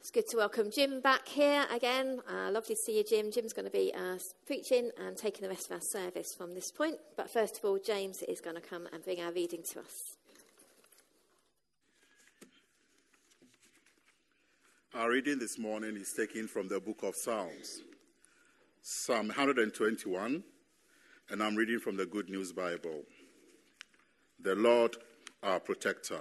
It's good to welcome Jim back here again. Lovely to see you, Jim. Jim's going to be preaching and taking the rest of our service from this point. But first of all, James is going to come and bring our reading to us. Our reading this morning is taken from the book of Psalms, Psalm 121, and I'm reading from the Good News Bible. The Lord, our protector.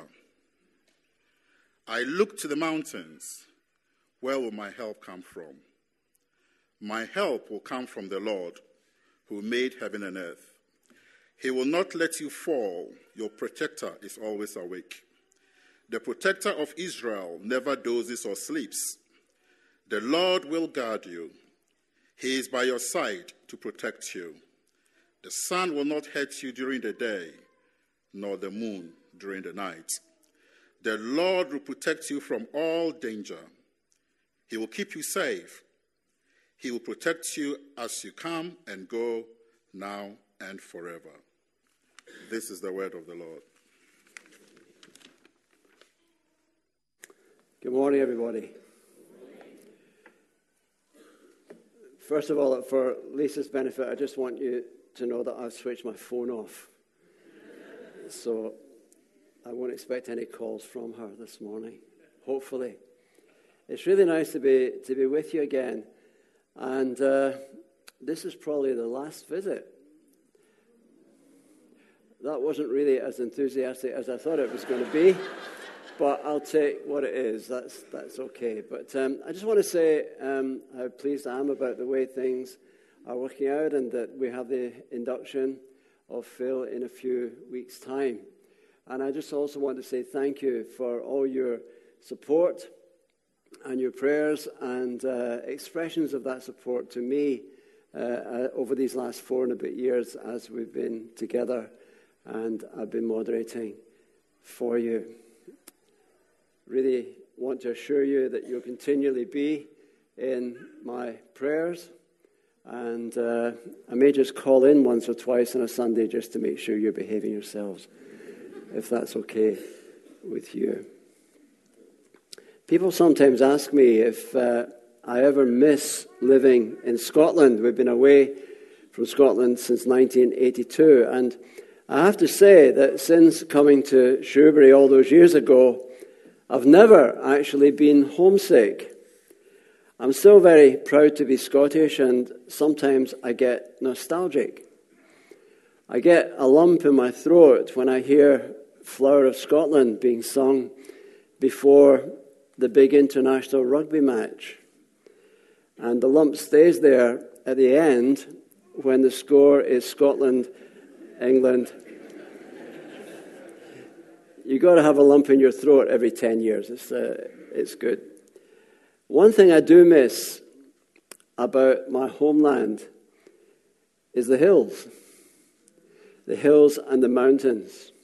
I look to the mountains. Where will my help come from? My help will come from the Lord, who made heaven and earth. He will not let you fall. Your protector is always awake. The protector of Israel never dozes or sleeps. The Lord will guard you. He is by your side to protect you. The sun will not hurt you during the day, nor the moon during the night. The Lord will protect you from all danger. He will keep you safe. He will protect you as you come and go, now and forever. This is the word of the Lord. Good morning, everybody. First of all, for Lisa's benefit, I just want you to know that I've switched my phone off. So I won't expect any calls from her this morning, hopefully. It's really nice to be with you again. And this is probably the last visit. That wasn't really as enthusiastic as I thought it was going to be. But I'll take what it is. That's okay. But I just want to say how pleased I am about the way things are working out, and that we have the induction of Phil in a few weeks' time. And I just also want to say thank you for all your support and your prayers and expressions of that support to me over these last 4 and a bit years as we've been together and I've been moderating for you. Really want to assure you that you'll continually be in my prayers, and I may just call in once or twice on a Sunday just to make sure you're behaving yourselves, if that's okay with you. People sometimes ask me if I ever miss living in Scotland. We've been away from Scotland since 1982, and I have to say that since coming to Shrewsbury all those years ago, I've never actually been homesick. I'm still very proud to be Scottish, and sometimes I get nostalgic. I get a lump in my throat when I hear Flower of Scotland being sung before the big international rugby match. And the lump stays there at the end when the score is Scotland, England. You got to have a lump in your throat every 10 years. It's good. One thing I do miss about my homeland is the hills and the mountains.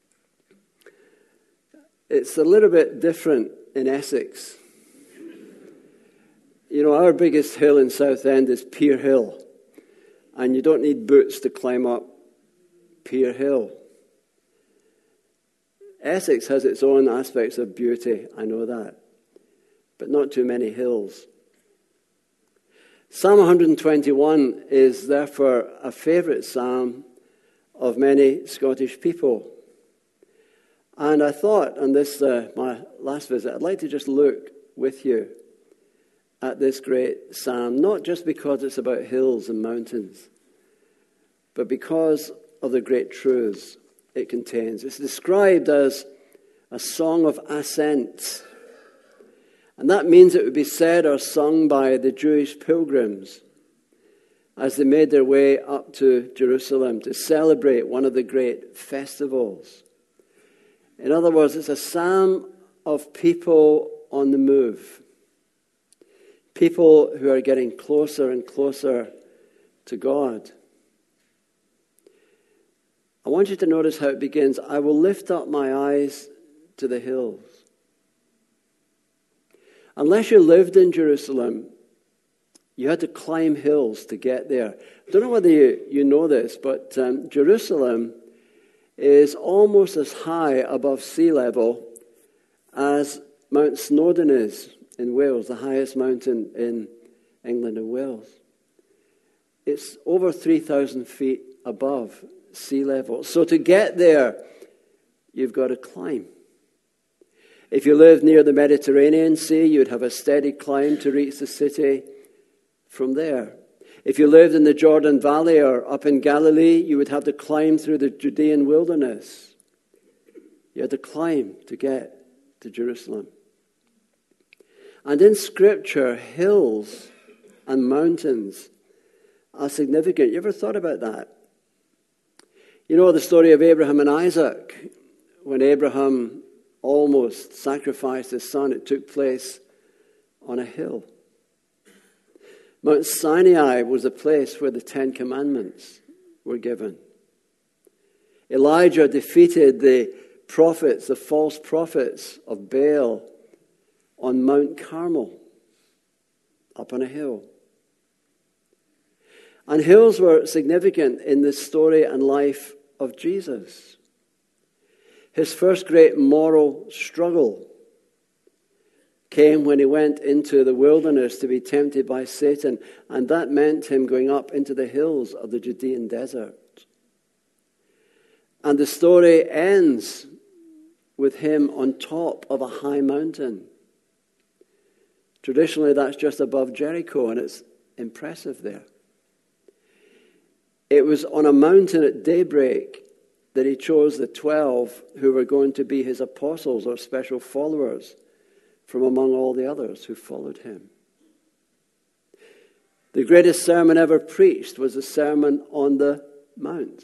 It's a little bit different in Essex. You know, our biggest hill in Southend is Pier Hill, and you don't need boots to climb up Pier Hill. Essex has its own aspects of beauty, I know that, but not too many hills. Psalm 121 is therefore a favourite psalm of many Scottish people. And I thought on this, my last visit, I'd like to just look with you at this great psalm, not just because it's about hills and mountains, but because of the great truths it contains. It's described as a song of ascent. And that means it would be said or sung by the Jewish pilgrims as they made their way up to Jerusalem to celebrate one of the great festivals. In other words, it's a psalm of people on the move. People who are getting closer and closer to God. I want you to notice how it begins. I will lift up my eyes to the hills. Unless you lived in Jerusalem, you had to climb hills to get there. I don't know whether you know this, but Jerusalem is almost as high above sea level as Mount Snowdon is in Wales, the highest mountain in England and Wales. It's over 3,000 feet above sea level. So to get there, you've got to climb. If you lived near the Mediterranean Sea, you'd have a steady climb to reach the city from there. If you lived in the Jordan Valley or up in Galilee, you would have to climb through the Judean wilderness. You had to climb to get to Jerusalem. And in Scripture, hills and mountains are significant. You ever thought about that? You know the story of Abraham and Isaac. When Abraham almost sacrificed his son, it took place on a hill. Mount Sinai was the place where the Ten Commandments were given. Elijah defeated the prophets, the false prophets of Baal, on Mount Carmel, up on a hill. And hills were significant in the story and life of Jesus. His first great moral struggle came when he went into the wilderness to be tempted by Satan, and that meant him going up into the hills of the Judean desert. And the story ends with him on top of a high mountain. Traditionally, that's just above Jericho, and it's impressive there. It was on a mountain at daybreak that he chose the 12 who were going to be his apostles or special followers from among all the others who followed him. The greatest sermon ever preached was the Sermon on the Mount,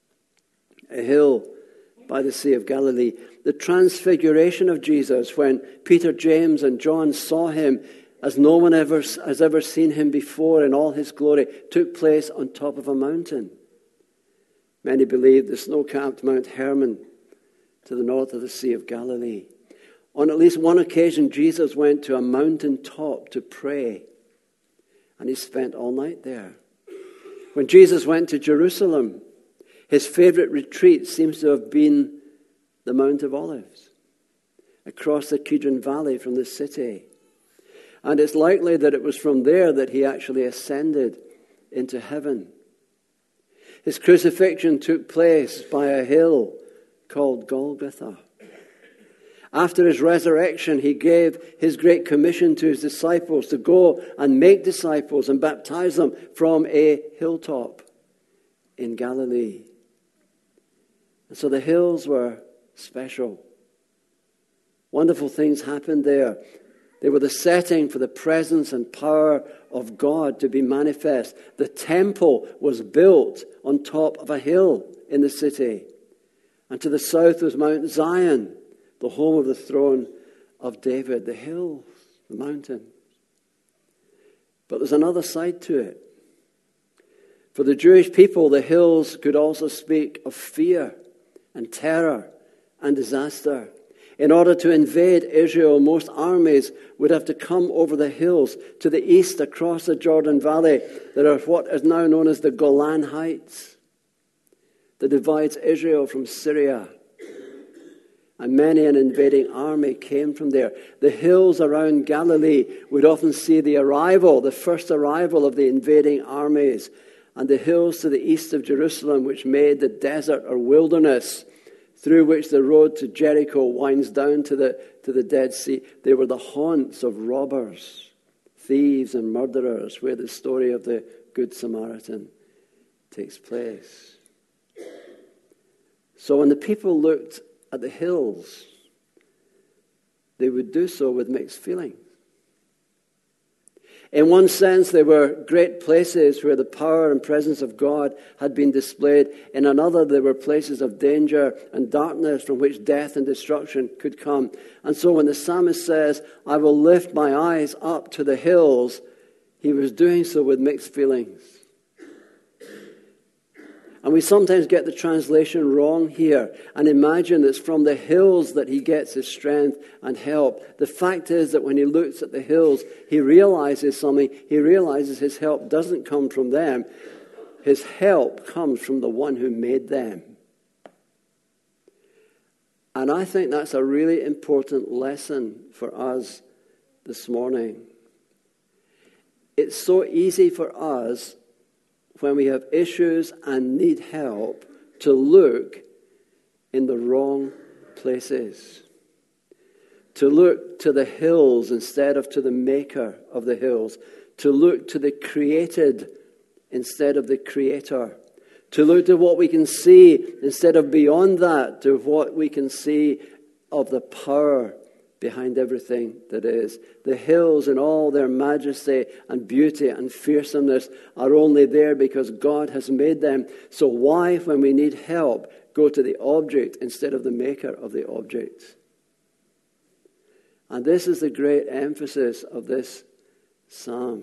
a hill by the Sea of Galilee. The transfiguration of Jesus, when Peter, James, and John saw him as no one has ever seen him before in all his glory, took place on top of a mountain. Many believe the snow-capped Mount Hermon to the north of the Sea of Galilee. On at least one occasion, Jesus went to a mountain top to pray, and he spent all night there. When Jesus went to Jerusalem, his favorite retreat seems to have been the Mount of Olives, across the Kidron Valley from the city. And it's likely that it was from there that he actually ascended into heaven. His crucifixion took place by a hill called Golgotha. After his resurrection, he gave his great commission to his disciples to go and make disciples and baptize them from a hilltop in Galilee. And so the hills were special. Wonderful things happened there. They were the setting for the presence and power of God to be manifest. The temple was built on top of a hill in the city. And to the south was Mount Zion, the home of the throne of David. The hills, the mountain. But there's another side to it. For the Jewish people, the hills could also speak of fear and terror and disaster. In order to invade Israel, most armies would have to come over the hills to the east across the Jordan Valley. There are what is now known as the Golan Heights that divides Israel from Syria. And many an invading army came from there. The hills around Galilee would often see the first arrival of the invading armies. And the hills to the east of Jerusalem, which made the desert or wilderness through which the road to Jericho winds down to the Dead Sea, they were the haunts of robbers, thieves, and murderers, where the story of the Good Samaritan takes place. So when the people looked at the hills, they would do so with mixed feelings. In one sense, they were great places where the power and presence of God had been displayed. In another, they were places of danger and darkness from which death and destruction could come. And so when the psalmist says, "I will lift my eyes up to the hills," he was doing so with mixed feelings. And we sometimes get the translation wrong here and imagine it's from the hills that he gets his strength and help. The fact is that when he looks at the hills, he realizes something. He realizes his help doesn't come from them. His help comes from the one who made them. And I think that's a really important lesson for us this morning. It's so easy for us when we have issues and need help to look in the wrong places. To look to the hills instead of to the maker of the hills. To look to the created instead of the creator. To look to what we can see instead of beyond that, to what we can see of the power behind everything that is. The hills in all their majesty and beauty and fearsomeness are only there because God has made them. So why, when we need help, go to the object instead of the maker of the object? And this is the great emphasis of this psalm.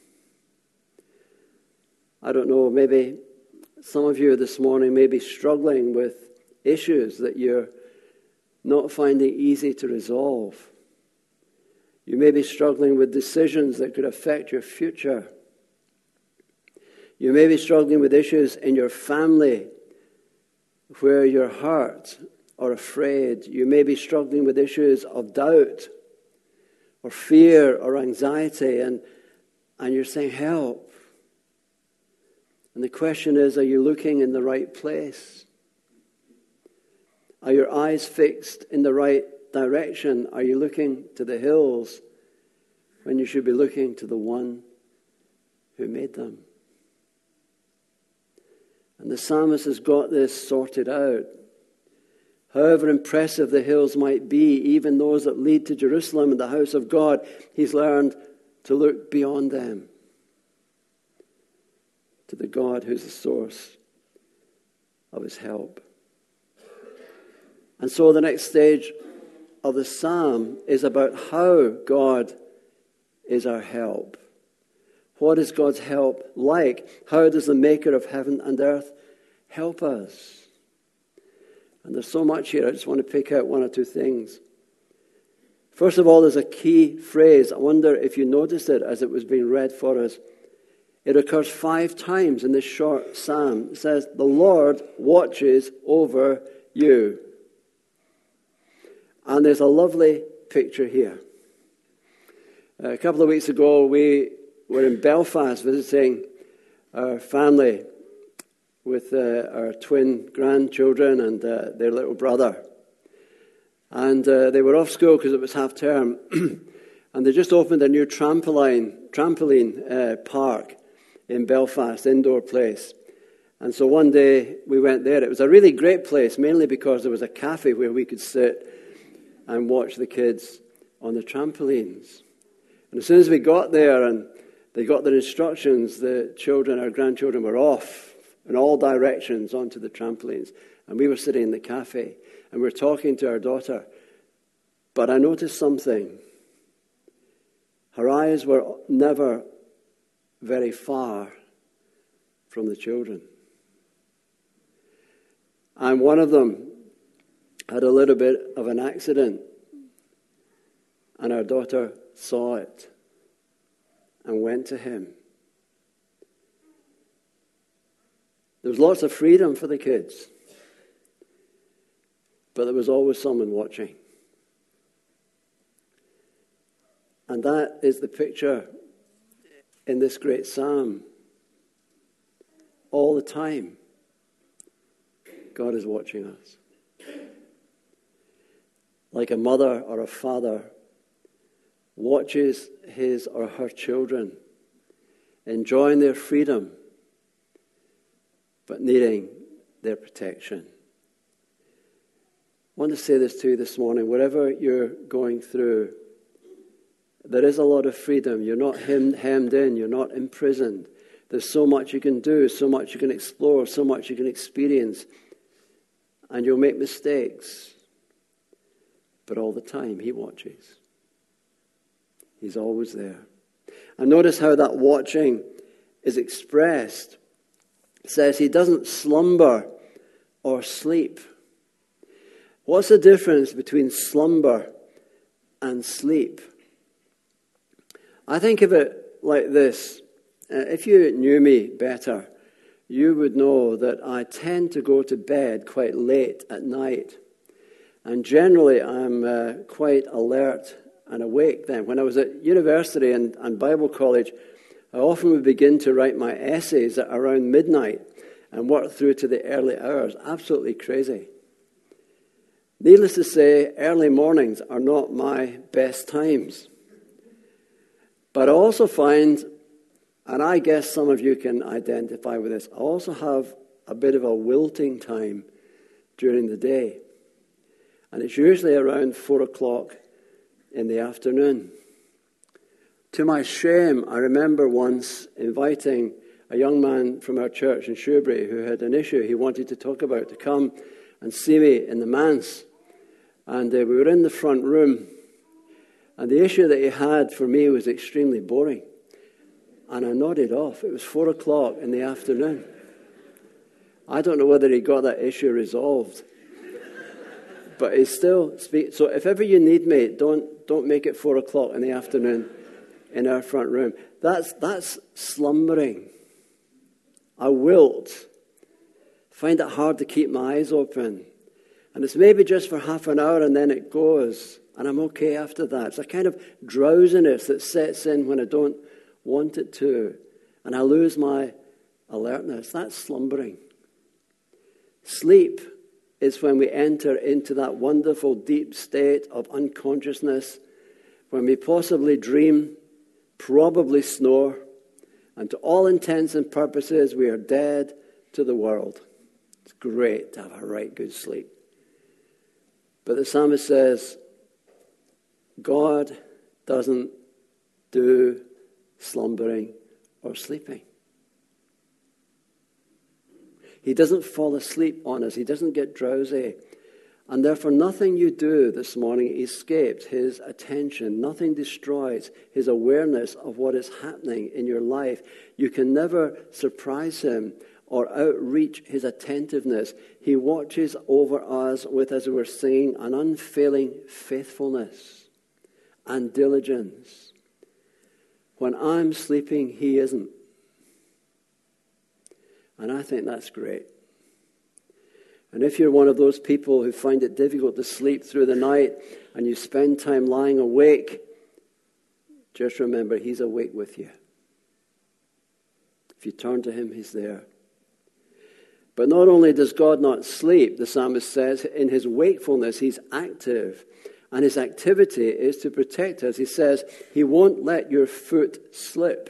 I don't know, maybe some of you this morning may be struggling with issues that you're not finding easy to resolve. You may be struggling with decisions that could affect your future. You may be struggling with issues in your family where you're hurt or afraid. You may be struggling with issues of doubt or fear or anxiety, and you're saying, help. And the question is, are you looking in the right place? Are your eyes fixed in the right direction? Are you looking to the hills when you should be looking to the one who made them? And the psalmist has got this sorted out. However impressive the hills might be, even those that lead to Jerusalem and the house of God, he's learned to look beyond them, to the God who's the source of his help. And so the next stage of the psalm is about how God is our help. What is God's help like? How does the maker of heaven and earth help us? And there's so much here. I just want to pick out one or two things. First of all, there's a key phrase. I wonder if you noticed it as it was being read for us. It occurs 5 times in this short psalm. It says, the Lord watches over you. And there's a lovely picture here. A couple of weeks ago, we were in Belfast visiting our family with our twin grandchildren and their little brother. And they were off school because it was half term. And they just opened a new trampoline park in Belfast, indoor place. And so one day we went there. It was a really great place, mainly because there was a cafe where we could sit and watch the kids on the trampolines. And as soon as we got there and they got their instructions, the children, our grandchildren, were off in all directions onto the trampolines. And we were sitting in the cafe and we were talking to our daughter. But I noticed something. Her eyes were never very far from the children. And one of them had a little bit of an accident. And our daughter saw it and went to him. There was lots of freedom for the kids. But there was always someone watching. And that is the picture in this great psalm. All the time, God is watching us. Like a mother or a father watches his or her children, enjoying their freedom, but needing their protection. I want to say this to you this morning. Whatever you're going through, there is a lot of freedom. You're not hemmed in. You're not imprisoned. There's so much you can do, so much you can explore, so much you can experience. And you'll make mistakes. But all the time, he watches. He's always there. And notice how that watching is expressed. It says he doesn't slumber or sleep. What's the difference between slumber and sleep? I think of it like this. If you knew me better, you would know that I tend to go to bed quite late at night. And generally, I'm quite alert and awake then. When I was at university and Bible college, I often would begin to write my essays at around midnight and work through to the early hours. Absolutely crazy. Needless to say, early mornings are not my best times. But I also find, and I guess some of you can identify with this, I also have a bit of a wilting time during the day. And it's usually around 4 o'clock in the afternoon. To my shame, I remember once inviting a young man from our church in Shrewsbury who had an issue he wanted to talk about to come and see me in the manse. And we were in the front room. And the issue that he had for me was extremely boring. And I nodded off. It was 4 o'clock in the afternoon. I don't know whether he got that issue resolved. But he still speaks. So if ever you need me, don't make it 4 o'clock in the afternoon in our front room. That's slumbering. I wilt. Find it hard to keep my eyes open. And it's maybe just for half an hour and then it goes. And I'm okay after that. It's a kind of drowsiness that sets in when I don't want it to. And I lose my alertness. That's slumbering. Sleep is when we enter into that wonderful deep state of unconsciousness, when we possibly dream, probably snore, and to all intents and purposes, we are dead to the world. It's great to have a right good sleep. But the psalmist says, God doesn't do slumbering or sleeping. He doesn't fall asleep on us. He doesn't get drowsy. And therefore, nothing you do this morning escapes his attention. Nothing destroys his awareness of what is happening in your life. You can never surprise him or outreach his attentiveness. He watches over us with, as we were saying, an unfailing faithfulness and diligence. When I'm sleeping, he isn't. And I think that's great. And if you're one of those people who find it difficult to sleep through the night and you spend time lying awake, just remember he's awake with you. If you turn to him, he's there. But not only does God not sleep, the psalmist says, in his wakefulness he's active. And his activity is to protect us. He says, he won't let your foot slip.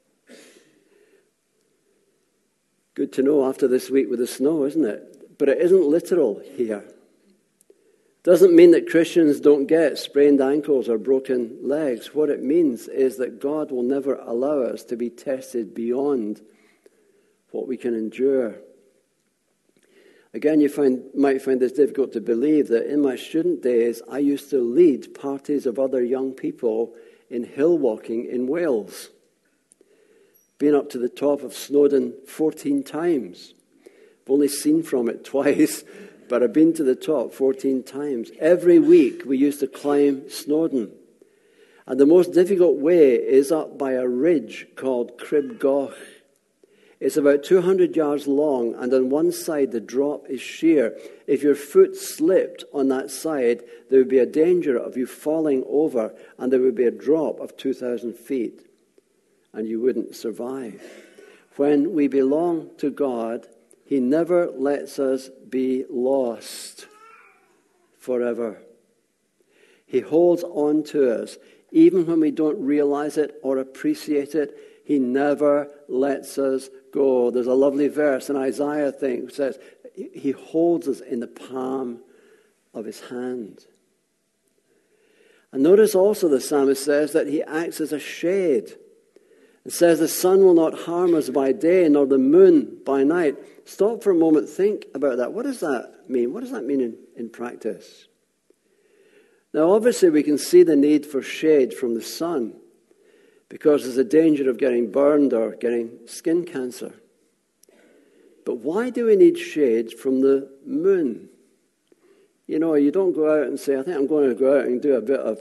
Good to know after this week with the snow, isn't it? But it isn't literal here. Doesn't mean that Christians don't get sprained ankles or broken legs. What it means is that God will never allow us to be tested beyond what we can endure. Again, you might find this difficult to believe that in my student days, I used to lead parties of other young people in hill walking in Wales. Been up to the top of Snowdon 14 times. I've only seen from it twice, but I've been to the top 14 times. Every week we used to climb Snowdon. And the most difficult way is up by a ridge called Crib Goch. It's about 200 yards long, and on one side the drop is sheer. If your foot slipped on that side, there would be a danger of you falling over, and there would be a drop of 2,000 feet, and you wouldn't survive. When we belong to God, he never lets us be lost forever. He holds on to us. Even when we don't realize it or appreciate it, he never lets us go. There's a lovely verse in Isaiah thing that says, he holds us in the palm of his hand. And notice also the psalmist says that he acts as a shade. It says the sun will not harm us by day, nor the moon by night. Stop for a moment, think about that. What does that mean? What does that mean in practice? Now, obviously, we can see the need for shade from the sun because there's a danger of getting burned or getting skin cancer. But why do we need shade from the moon? You know, you don't go out and say, I think I'm going to go out and do a bit of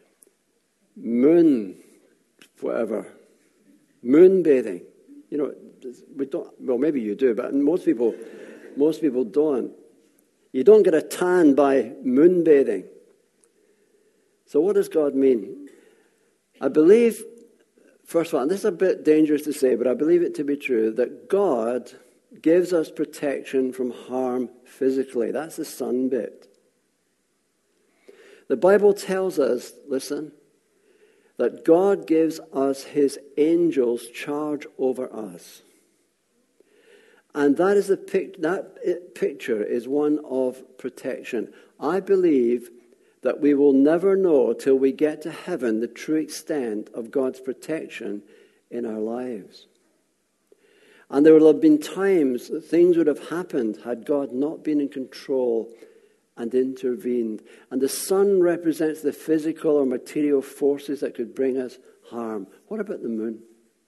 moon bathing. You know, we don't. Well, maybe you do, but most people don't. You don't get a tan by moon bathing. So what does God mean? I believe, first of all, and this is a bit dangerous to say, but I believe it to be true, that God gives us protection from harm physically. That's the Son bit. The Bible tells us, listen, that God gives us his angels charge over us. And that is that picture is one of protection. I believe that we will never know till we get to heaven the true extent of God's protection in our lives. And there will have been times that things would have happened had God not been in control and intervened. And the sun represents the physical or material forces that could bring us harm. What about the moon?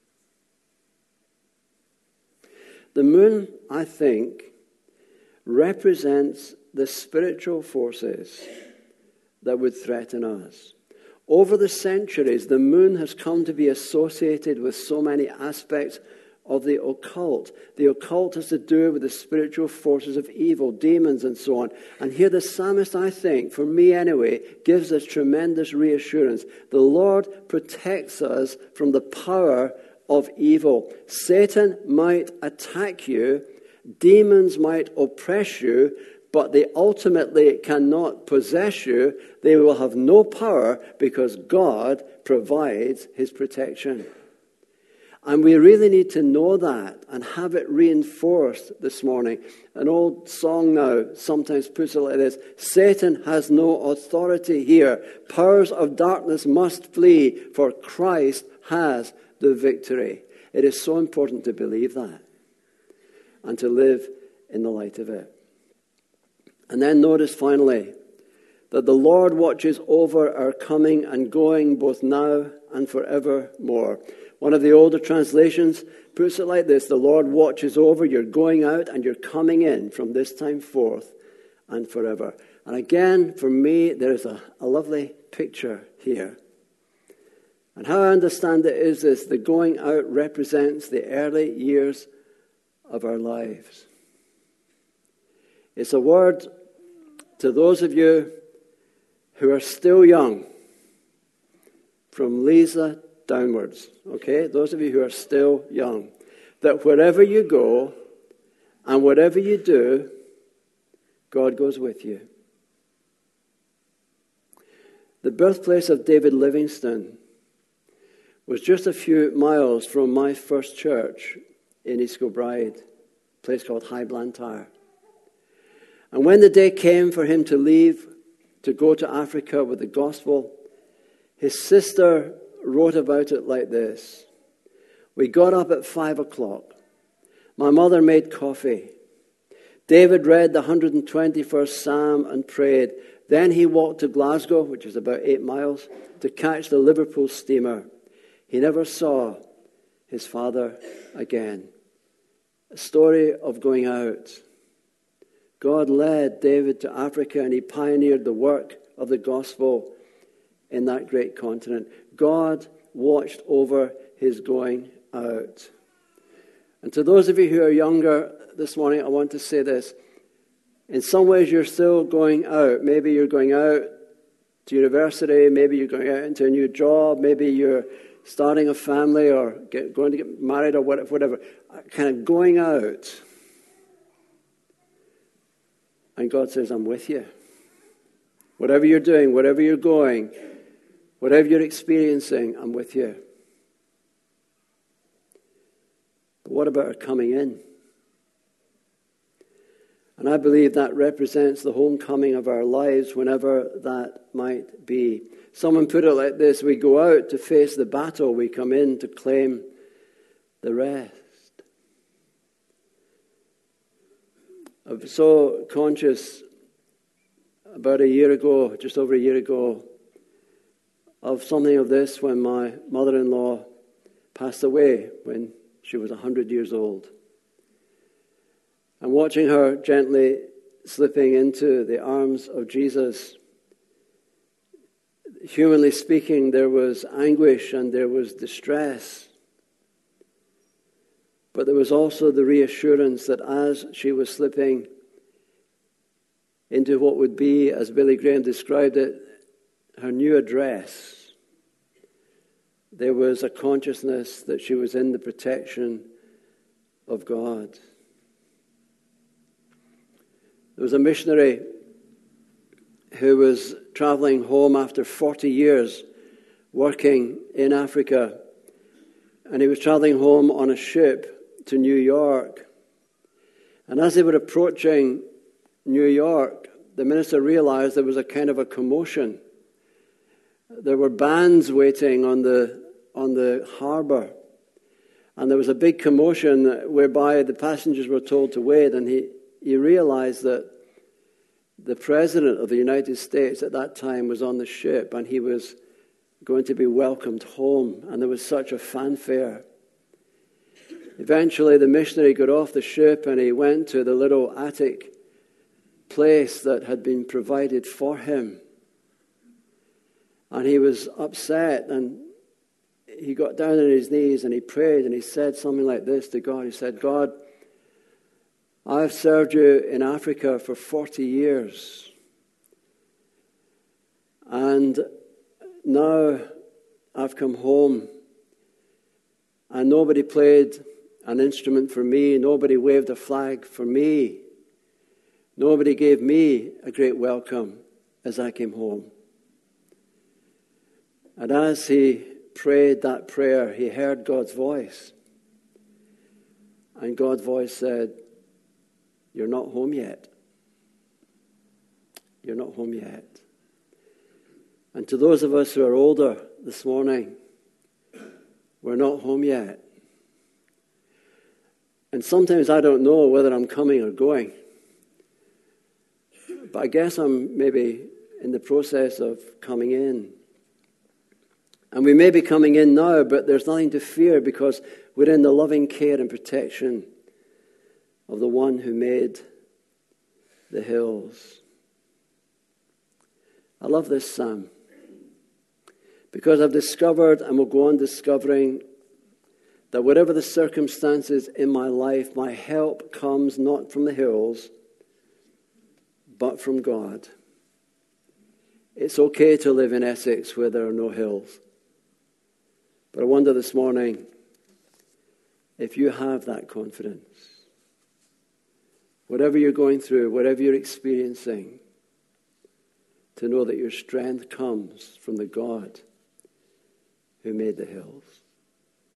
The moon, I think, represents the spiritual forces that would threaten us. Over the centuries, the moon has come to be associated with so many aspects of the occult. The occult has to do with the spiritual forces of evil, demons and so on. And here the psalmist, I think, for me anyway, gives us tremendous reassurance. The Lord protects us from the power of evil. Satan might attack you, demons might oppress you, but they ultimately cannot possess you. They will have no power because God provides his protection. And we really need to know that and have it reinforced this morning. An old song now sometimes puts it like this: Satan has no authority here. Powers of darkness must flee, for Christ has the victory. It is so important to believe that and to live in the light of it. And then notice finally that the Lord watches over our coming and going both now and forevermore. One of the older translations puts it like this: the Lord watches over your going out and your coming in from this time forth and forever. And again, for me, there is a lovely picture here. And how I understand it is this: the going out represents the early years of our lives. It's a word to those of you who are still young, from Lisa downwards, okay? Those of you who are still young, that wherever you go and whatever you do, God goes with you. The birthplace of David Livingstone was just a few miles from my first church in East Kilbride, a place called High Blantyre. And when the day came for him to leave, to go to Africa with the gospel, his sister wrote about it like this: we got up at 5 o'clock. My mother made coffee. David read the 121st Psalm and prayed. Then he walked to Glasgow, which is about 8 miles, to catch the Liverpool steamer. He never saw his father again. A story of going out. God led David to Africa and he pioneered the work of the gospel in that great continent. God watched over his going out. And to those of you who are younger this morning, I want to say this. In some ways, you're still going out. Maybe you're going out to university. Maybe you're going out into a new job. Maybe you're starting a family or going to get married or whatever. Kind of going out. And God says, I'm with you. Whatever you're doing, whatever you're going, whatever you're experiencing, I'm with you. But what about our coming in? And I believe that represents the homecoming of our lives, whenever that might be. Someone put it like this: we go out to face the battle, we come in to claim the rest. I was so conscious about a year ago, just over a year ago, of something of this when my mother-in-law passed away when she was 100 years old. And watching her gently slipping into the arms of Jesus, humanly speaking, there was anguish and there was distress. But there was also the reassurance that as she was slipping into what would be, as Billy Graham described it, her new address, there was a consciousness that she was in the protection of God. There was a missionary who was traveling home after 40 years working in Africa, and he was traveling home on a ship to New York. And as they were approaching New York, the minister realized there was a kind of a commotion. There were bands waiting on the harbor, and there was a big commotion whereby the passengers were told to wait, and he realized that the President of the United States at that time was on the ship, and he was going to be welcomed home, and there was such a fanfare. Eventually, the missionary got off the ship, and he went to the little attic place that had been provided for him. And he was upset, and he got down on his knees, and he prayed, and he said something like this to God. He said, God, I've served you in Africa for 40 years. And now I've come home, and nobody played an instrument for me. Nobody waved a flag for me. Nobody gave me a great welcome as I came home. And as he prayed that prayer, he heard God's voice. And God's voice said, you're not home yet. You're not home yet. And to those of us who are older this morning, we're not home yet. And sometimes I don't know whether I'm coming or going. But I guess I'm maybe in the process of coming in. And we may be coming in now, but there's nothing to fear because we're in the loving care and protection of the one who made the hills. I love this psalm because I've discovered and will go on discovering that whatever the circumstances in my life, my help comes not from the hills, but from God. It's okay to live in Essex where there are no hills. But I wonder this morning if you have that confidence. Whatever you're going through, whatever you're experiencing, to know that your strength comes from the God who made the hills.